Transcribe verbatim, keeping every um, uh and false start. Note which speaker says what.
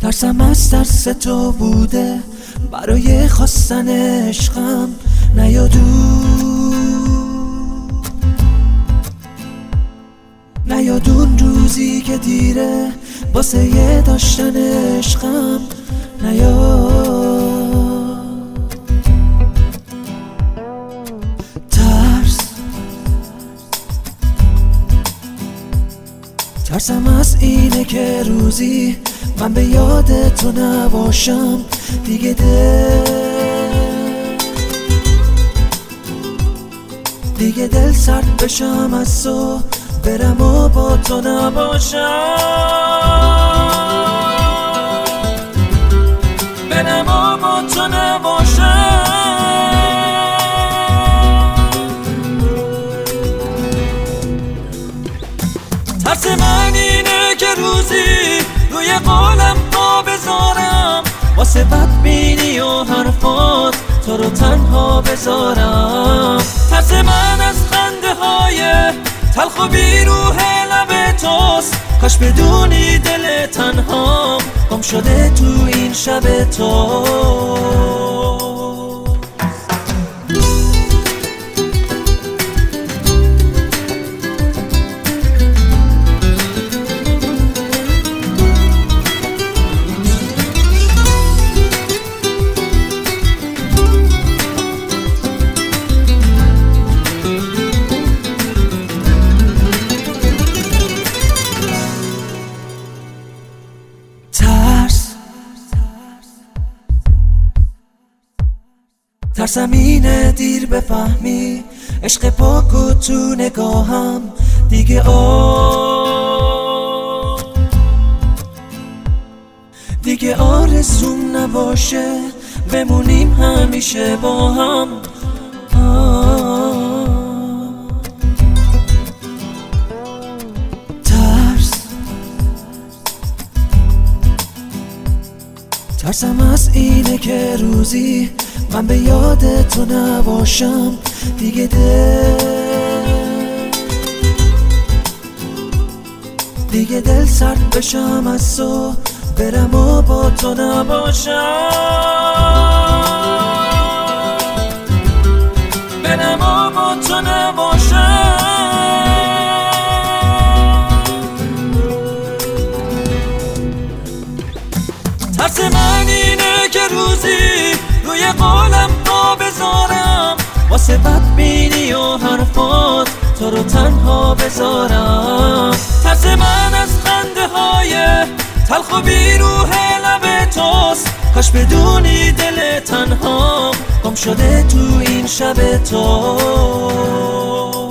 Speaker 1: ترسم از ترس تو بوده برای خواستن عشقم نیادون نیادون روزی که دیره واسه یه داشتن عشقم نیاد ترس ترسم از اینه که روزی من به یاد تو نباشم دیگه دل دیگه دل سرد بشم از تو برم و با تو نباشم برم و با تو نباشم ترس من اینه که روزی روی قولم پا بذارم واسه بدبینی و حرفات تو رو تنها بذارم ترس من از خنده های تلخ و بیروح لب توست کاش بدونی دل تنهام گم شده تو این شب تو ترسم اینه دیر بفهمی عشق پاک و تو نگاهم دیگه آه دیگه آرزوم نباشه بمونیم همیشه با هم آه. ترس ترسم از اینه که روزی من به یاد تو نباشم دیگه دل دیگه دل سرد بشم از تو برم و با تو نباشم برم و با تو نباشم ترس من اینه که روزی روی قولم پا بذارم واسه بدبینی و حرفات تو رو تنها بذارم ترس من از خنده های تلخ و بیروح لب توست کاش بدونی دل تنهام گم شده تو این شب تو